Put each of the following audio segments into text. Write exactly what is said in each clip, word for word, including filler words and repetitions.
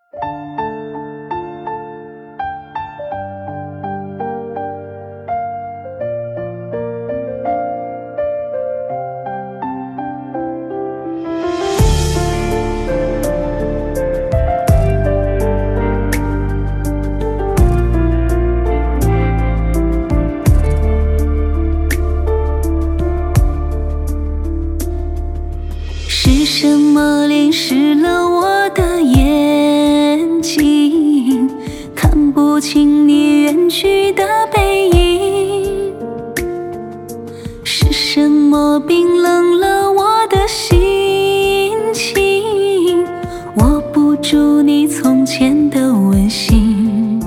是什么淋湿了我的眼睛，看不清你远去的背影？是什么冰冷了我的心情，握不住你从前的温馨？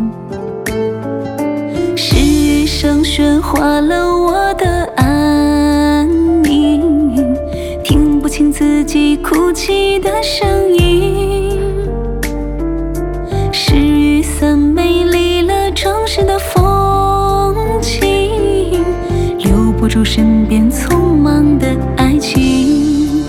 是余生喧哗了我的安宁，听不清自己哭泣的声音？是雨伞美丽了装饰的风景，留不住身边匆忙的爱情。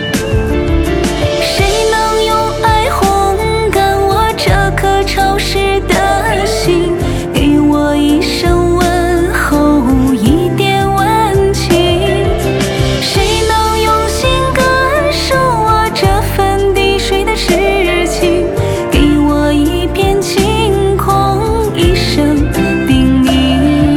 谁能用爱烘干我这颗潮湿的心，给我一声问候，一点温情？谁能用心感受我这份滴水的痴情，给我一片晴空，一声叮咛？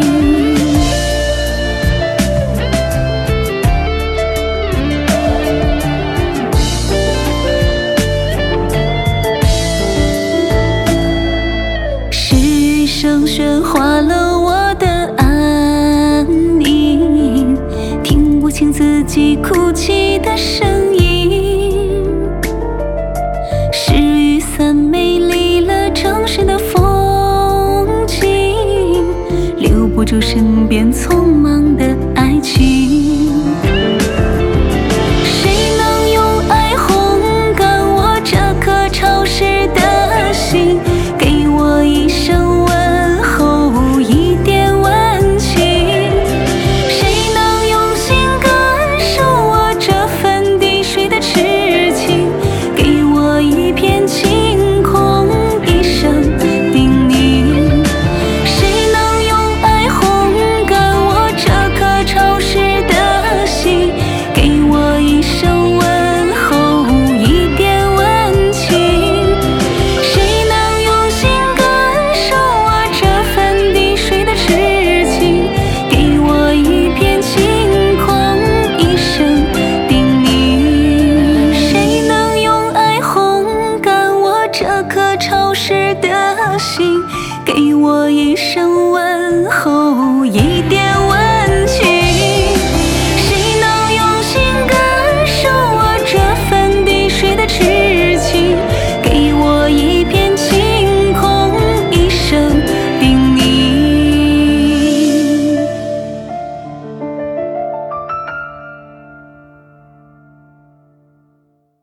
是余生喧哗了我的安宁，听不清自己哭泣的声音？是雨伞美丽了城市的风景，留不住身边匆忙的爱情？谁能用爱烘干我这颗潮湿的心，给我一声问候，一点温情？谁能用心感受我这份滴水的痴情，给我一片晴空，一声叮咛？谁能用爱烘干我这颗潮湿的心，给我一声问候，一点温情？谁能用心感受我这份滴水的痴情，给我一片晴空，一声叮咛？谁能用爱烘干我这颗潮湿的心，给我一声问候，一